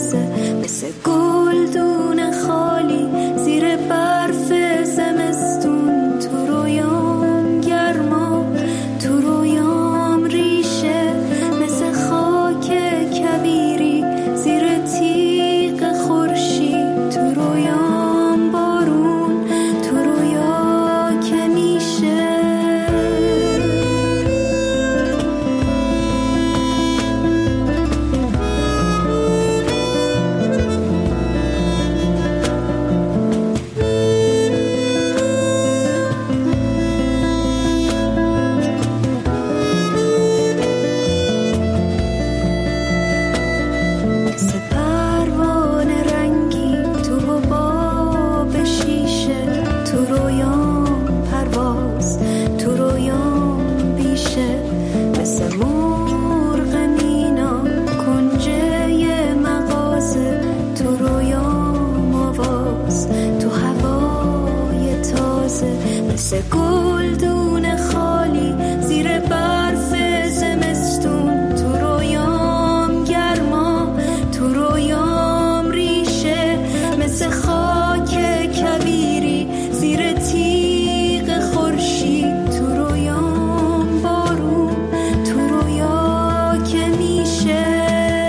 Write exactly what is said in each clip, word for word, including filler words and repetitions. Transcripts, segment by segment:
تازه، مثل گلدون خالی زیر برف زمستون. تو رویام گرما، تو رویام ریشه، مثل خاک کبیری زیر تیغ خورشید. تو رویام بارون، تو رویا که میشه. مثل گلدون خالی زیر برف زمستون. تو رویام گرما، تو رویام ریشه، مثل خاک کبیری زیر تیغ خورشید. تو رویام بارون، تو رویا که میشه.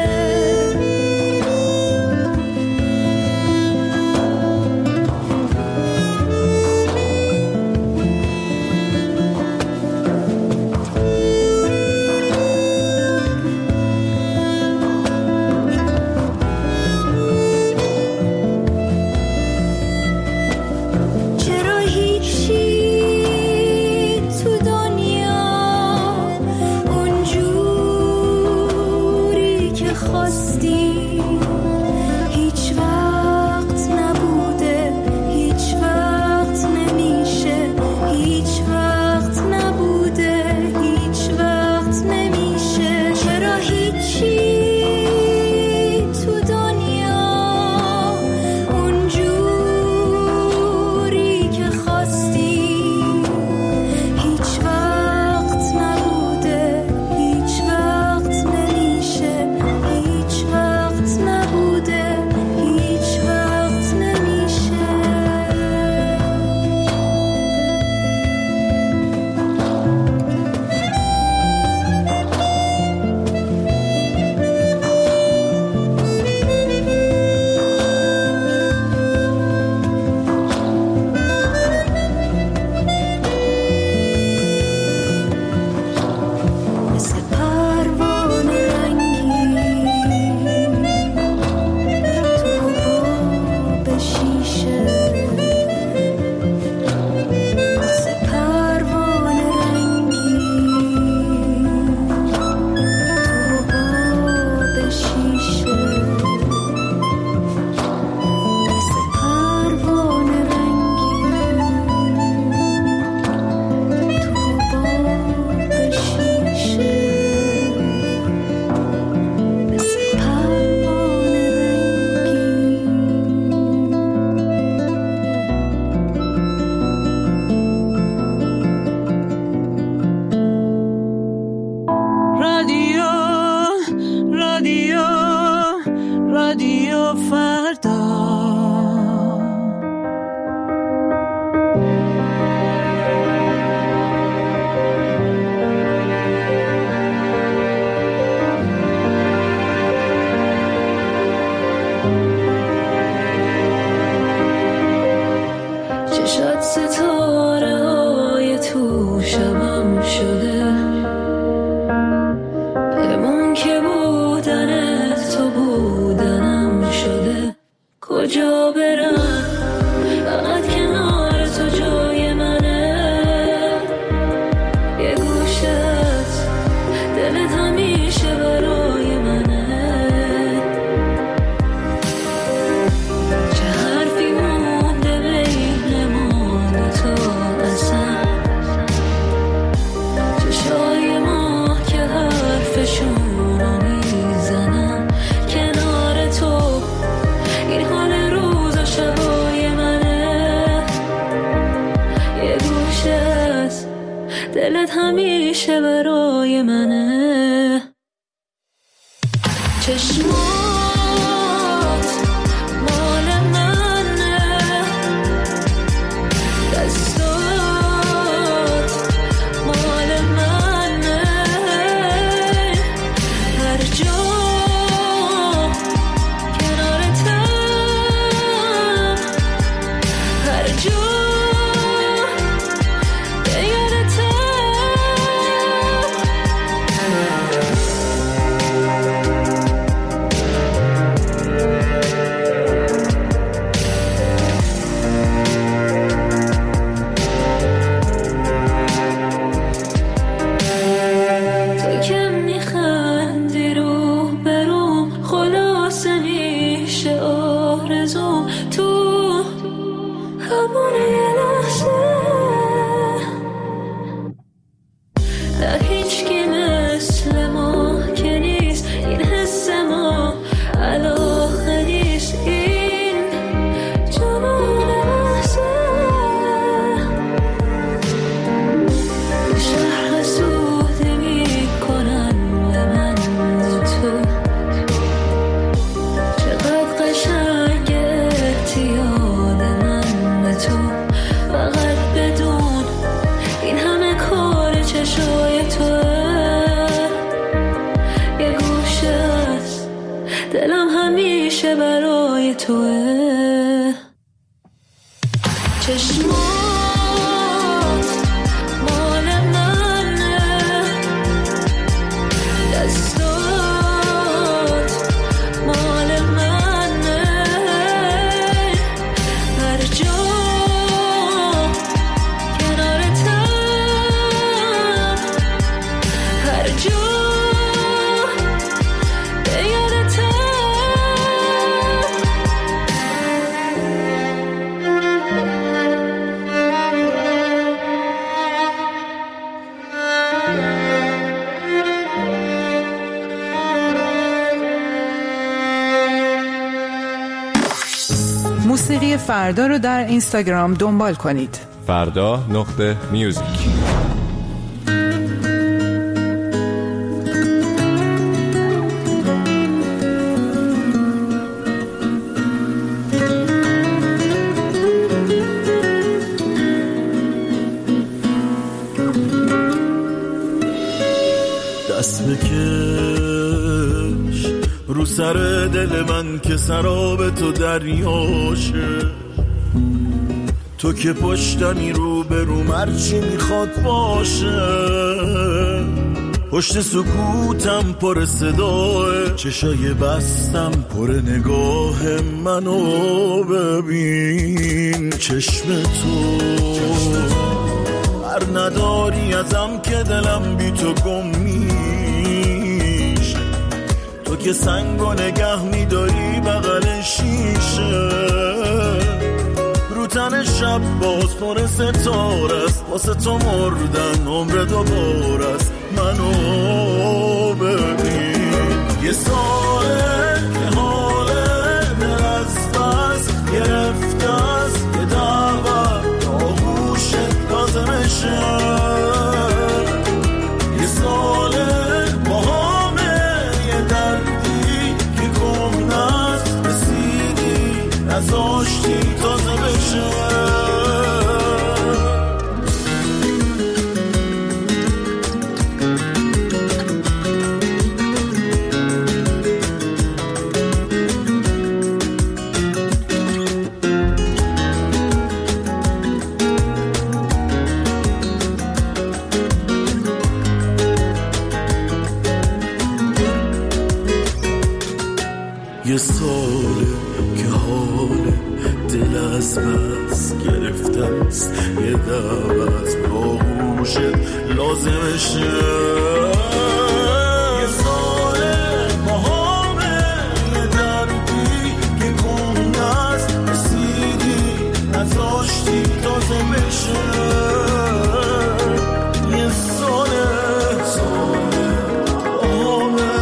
دلت همیشه برای منه. چشمات همیشه برای توه. چشمات مال منه، دستات مال منه، هر جا کنارتم، هر جا موسیقی فردا رو در اینستاگرام دنبال کنید. فردا نقطه میوزیک. دست بکش رو سر دل من که سراب تو دریاشه، تو که پشتمی رو به رو مرچی میخواد باشه، پشت سکوتم پر صداه، چشای بستم پر نگاه منو ببین، چشم تو هر نداری ازم که دلم بی تو گم میشه، تو که سنگو نگه میداری بغل شیشه، رو تن شب باز پر ستاره است، واسه تو مردن عمر دوباره است، منو ببین. یه ساله که حاله دل از بس گرفته است، یه دعوت آغوشت لازمشه، یه ساله با همه یه دردی که گم نست، رسیدی نزاشتی تازه بشه. یه ساله که حال دل از بس گرفته است، یه دعوت با گوشت لازمشه، یه ساله با همه یه دردی که گم نست، رسیدی نزاشتی تازه بشه، یه ساله ساله همه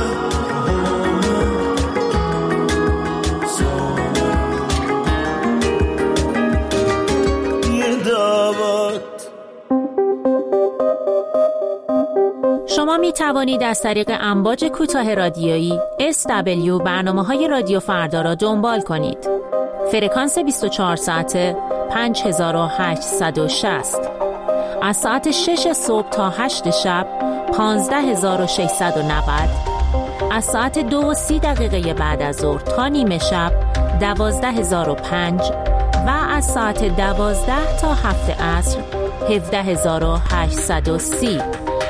شما می توانید از طریق امواج کوتاه رادیویی اس دبلیو برنامه‌های رادیو فردا را دنبال کنید. فرکانس بیست و چهار ساعته پنج هزار و هشتصد و شصت، از ساعت شش صبح تا هشت شب پانزده هزار و ششصد و نود، از ساعت دو و سی دقیقه بعد از ظهر تا نیمه شب دوازده هزار و پنج و از ساعت دوازده تا هفت عصر هفده هزار و هشتصد و سی.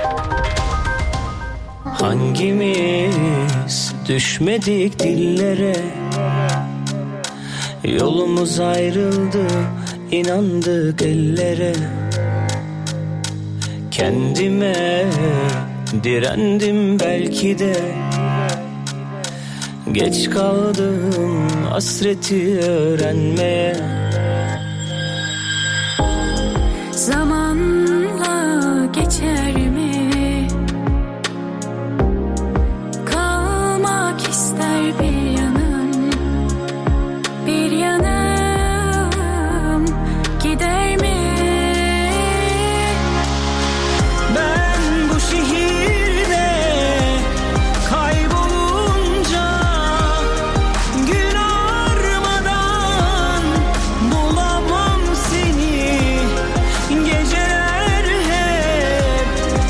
Hangimiz düşmedik dillere, yolumuz ayrıldı, inandık ellere, kendime direndim belki de, geç kaldım hasreti öğrenmeye. Zamanla geçer mi? Kalmak ister bir yanım, bir yanım gider mi? Ben bu şehirde kaybolunca gün armadan bulamam seni. Geceler hep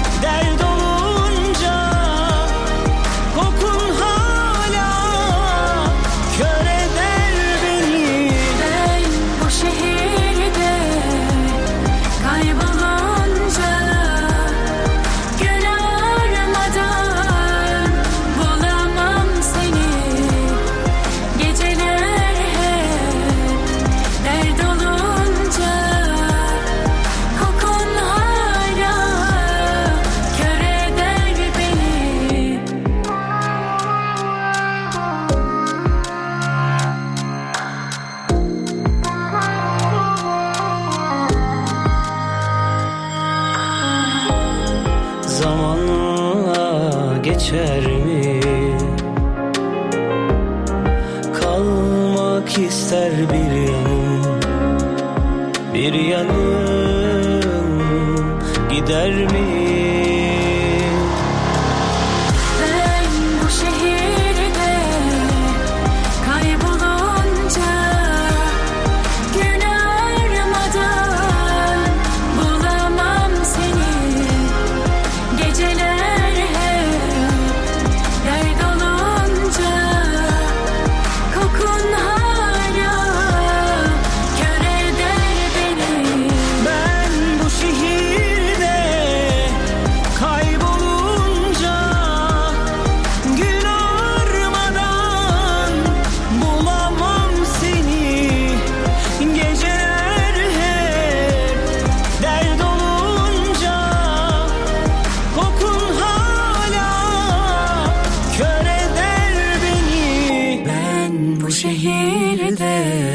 bir kalmak ister bir yanım, bir yanım gider mi? Ben bu şehirde kaybolunca gün ağarmadan bulamam seni. Geceler hep dert olunca kokun hala kör eder beni. Ben bu şehirde kaybolunca gün ağarmadan bulamam seni. Geceler hep dert olunca kokun hala kör eder beni. Ben bu şehirde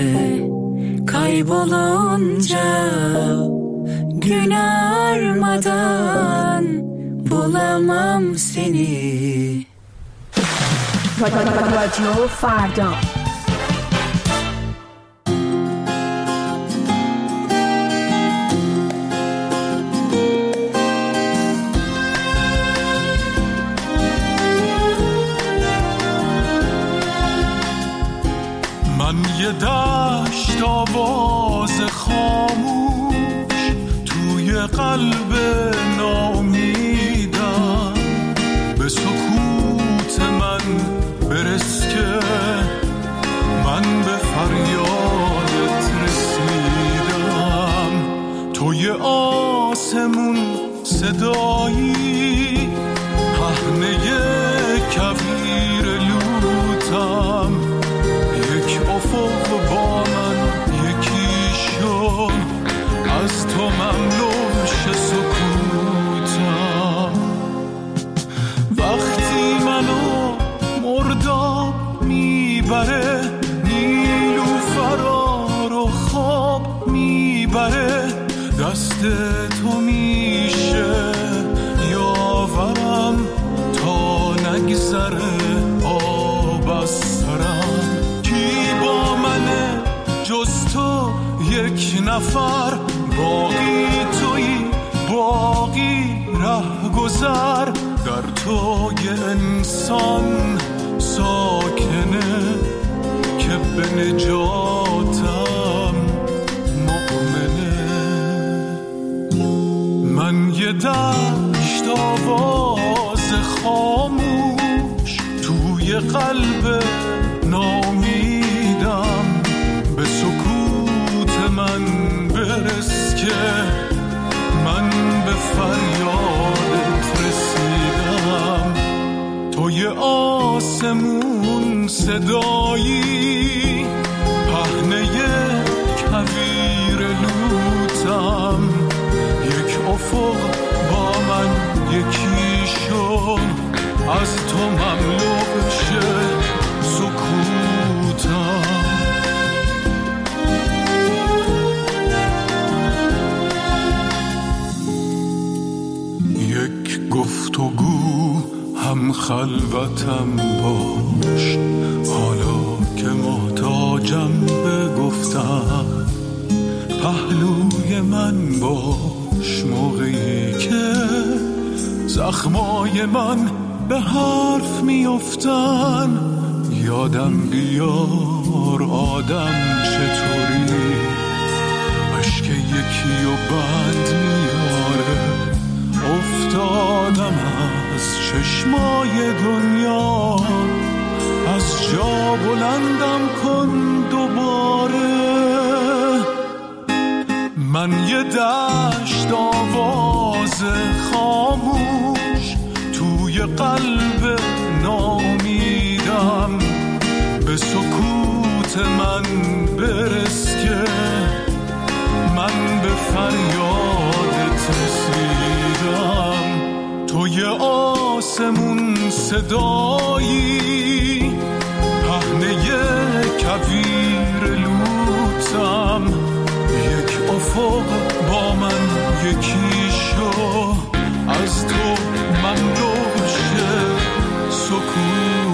kaybolunca gün ağarmadan bulamam seni. رادیو فردا. من یه دشت آواز خاموش توی قلب ناامیدم، به سکوت من برس که من به فریادت رسیدم. توی آسمون صدایی پهنه کویر لوتم، یک افق با من یکی شد، از تو مملو شه سکوتم. وقتی منو مرداب میبره، نیلوفرا رو خواب میبره، دست تو میشه یاورم تا نگذره آب از سرم. کی با منه جز تو یک نفر، باقی تویی باقی ره گذر، در تو یه انسان ساکنه که به نجاتم مؤمنه. من یه دشت آواز خاموش توی قلب ناامیدم، به سکوت من برس که من به فریادت رسیدم. توی آسمون صدایی پهنه کویر لوتم، یک افق با من یکی شد، از تو مملو شه سکوتم. یک گفتگو هم خلوتم باش، حالا که محتاجم به گفتم، پهلوی من باش موقعی که زخمای من به حرف میافتن. یادم بیار آدم چطوری، اشک یکی و بند میاره. افتادم از چشمای دنیا، از جا بلندم کن دوباره. من یه دشت آواز خاموش توی قلب ناامیدم، به سکوت من برس که من به فریادت رسیدم. توی آسمون صدایی پهنه کویر لوتم، یک افق با من یکی شو، از تو مملو شه سکوتم.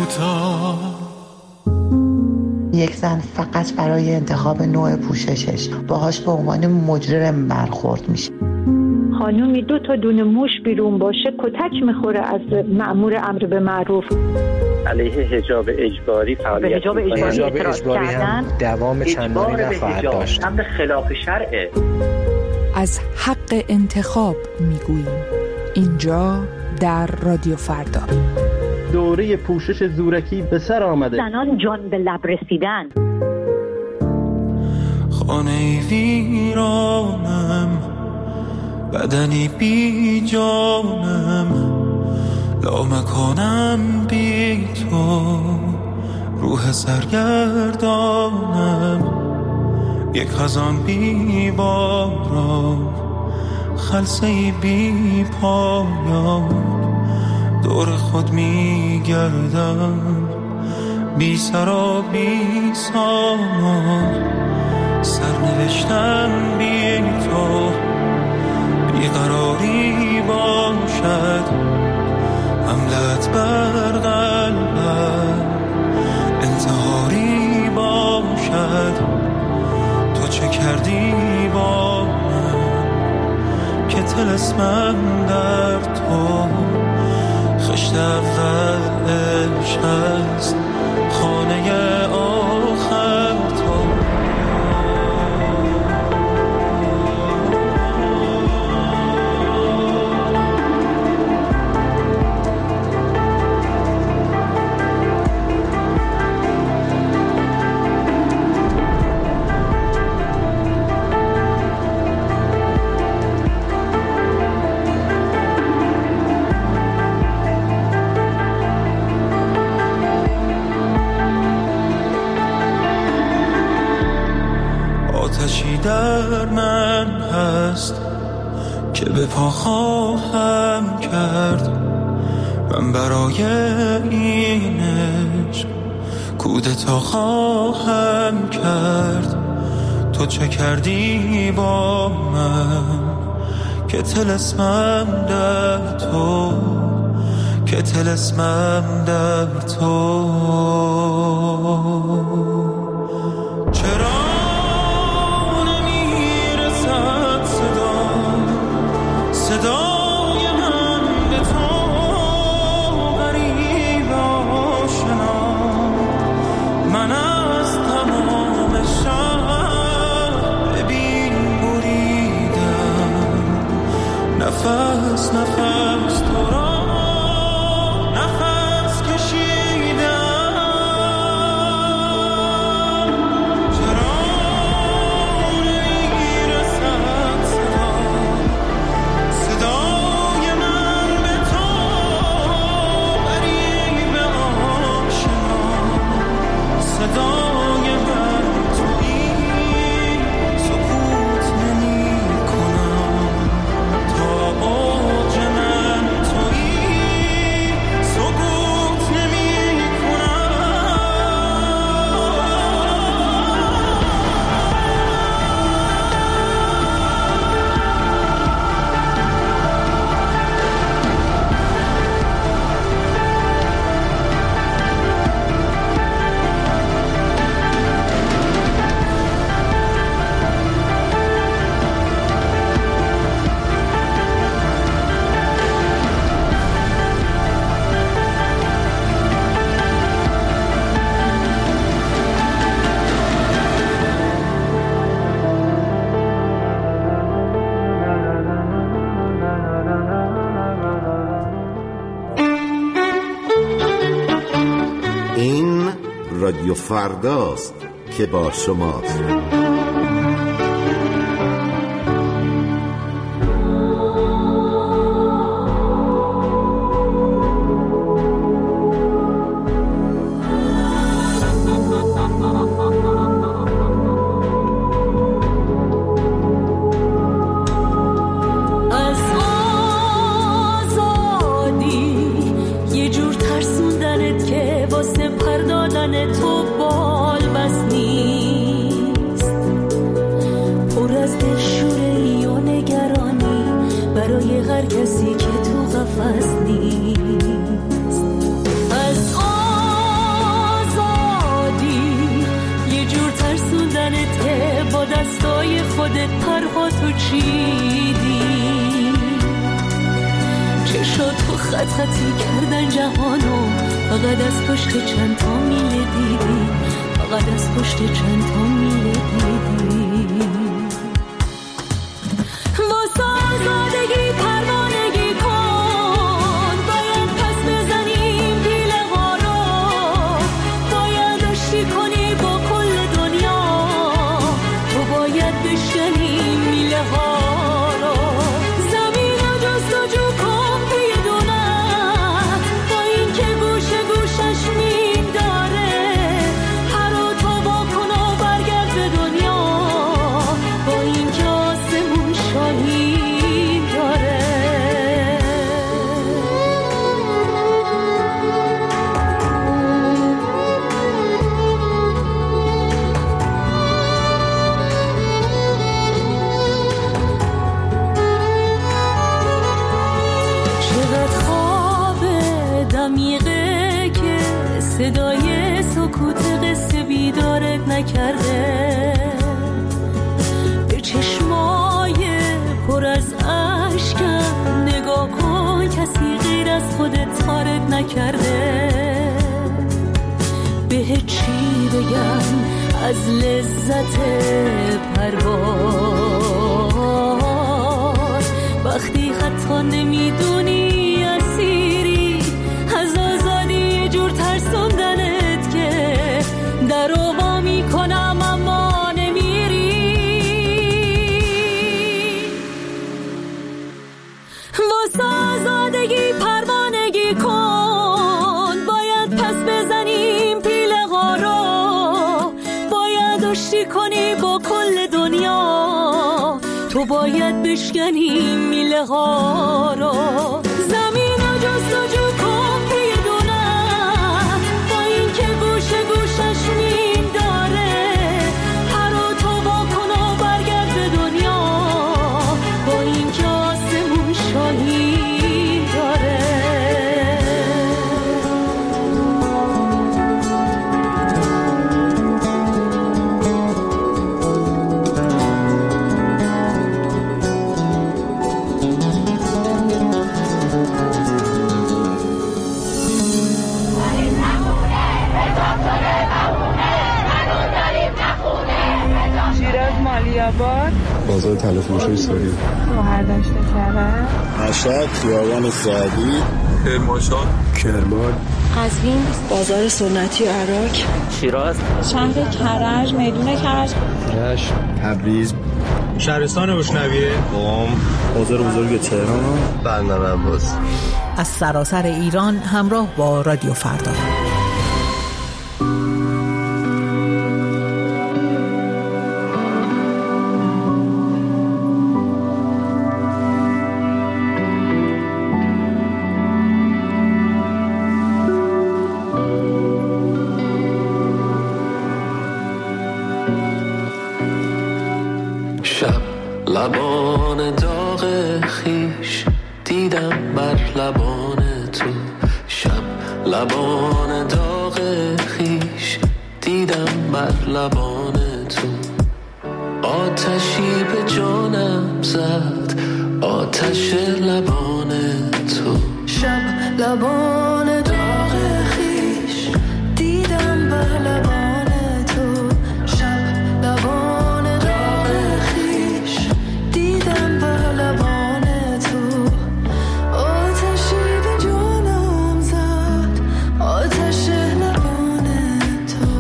کوتاه. یک زن فقط برای انتخاب نوع پوششش باهاش به عنوان مجرم برخورد میشه. خانومی دو تا دونه موش بیرون باشه کتک میخوره از مأمور امر به معروف. علیه حجاب اجباری فعالیت حجاب اجباری, حجاب اجباری هم دوام چندانی نخواهد داشت. امر خلاف شرعه. از حق انتخاب میگوییم اینجا در رادیو فردا. دوره پوشش زورکی به سر آمده. زنان جان به لب رسیدن. خانه ویرانم، بدنی بی جانم، لامکانم بی تو، روح سرگردانم، یک خزان بی باران، خلسه‌ای بی پایان، دور خود می گردم، بی سر و بی سامان، سرنوشتم بی تو، بیقراری باشد، حملت بر قلبم، انتحاری باشد، تو چه کردی با من که طلسمم در تو، خشت اول عشق است، خانه آخر تو. در من هست که به پا خواهم کرد، من برای این عشق کودتا خواهم کرد، تو چه کردی با من که طلسمم در تو، که طلسمم در تو. چرا صدای من به تو غریب آشنا، من از تمام شهر ببین بریدم، نفس نفس تو را نفس کشیدم. چرا نمیرسد صدا، صدای من به تو غریب آشنا، صدای من تویی، سکوت نمی کنم، تا اوج من تویی، سکوت نمی این رادیو فرداست که با شماست. کسی که تو قفس نیست، از خودت پرهاتو چیدی. چشات تو خط خطی کردن جهانو، فقط از پشت چند تا میله دیدی، فقط از پشت چند تا میله دیدی. واسه آزادگی پروانگی کن، باید پس بزنیم پیله ها رو، باید آشتی کنی با کل دنیا، تو باید بشکنی میله ها رو. زمین رو جستجو کن پی دونت، با این که گوشه گوشش مین داره، پر و تو با کن و برگرد به دنیا، با این که آسمون شاهی داره. چقدر خواب دمیقه که صدای سکوت قصه بیدارت نکرده، به چشمای پر از اشکم نگاه کن، کسی غیر از خودت تارت نکرده. به چی بگم از لذت پرواز، وقتی حتی نمیدونی اسیری از آزادی، یه جور ترسوندنت که در وا میکنم اما نمیری. واسه آزادگی پروانگی کن، باید پس بزنیم پیله ها رو، باید آشتی کنی با کل دنیا، تو باید بشکنی میله ها رو. زمین رو جستجو کن پی دونت، با این که گوشه گوشش مین داره، پر و تو با کن و برگرد به دنیا، با این که آسمون شاهی داره. شیراز مالیاباد، بازار طلا فروشی سوری، شهردشت کرد، مشهد خیابان سعدی، کرمانشاه، کرمان، قزوین، بازار سنتی عراق، شیراز، شهر کرج، میدون کرج، رشت، تبریز، شهرستان روشنویه، قم، بازار بزرگ تهران، بندر عباس. از سراسر ایران همراه با رادیو فردا. شب لبان داغ خیش دیدم بر لبان تو، شب لبان داغ خیش دیدم بر لبان تو. آتشی به جانم زد، آتش لبان تو. شب لبان داغ خیش دیدم بر لبان تو، شب لبان داغ خیش دیدم بر لبان تو. آتشی به جانم زد، آتش لبان تو.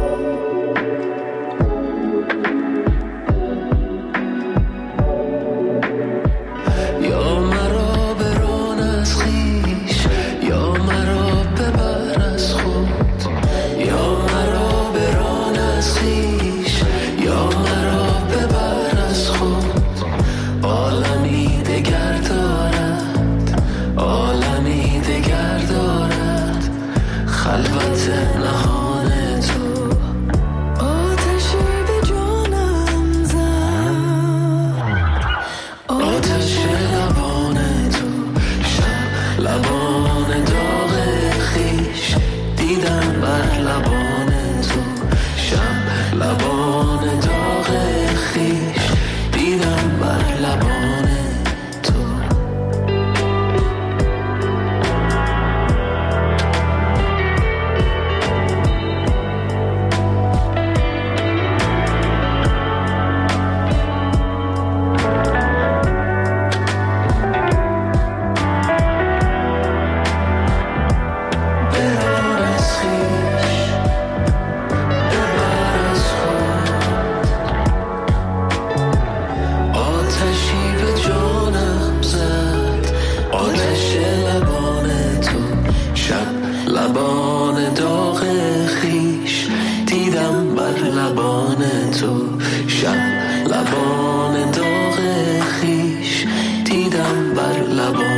یا مرا بران از خیش، یا مرا ببر از خود، یا مرا بران از خیش، یا مرا ببر از خود. عالمی دگر دارد، عالمی دگر دارد، خلوت نهان تو. آتشی به جانم زد، آتش لبان تو. شب لبان داغ خیش دیدم بر لبان تو، شب لبان داغ خیش لبان داغ خیش دیدم بر لبان تو شب لبان داغ خیش دیدم بر لبان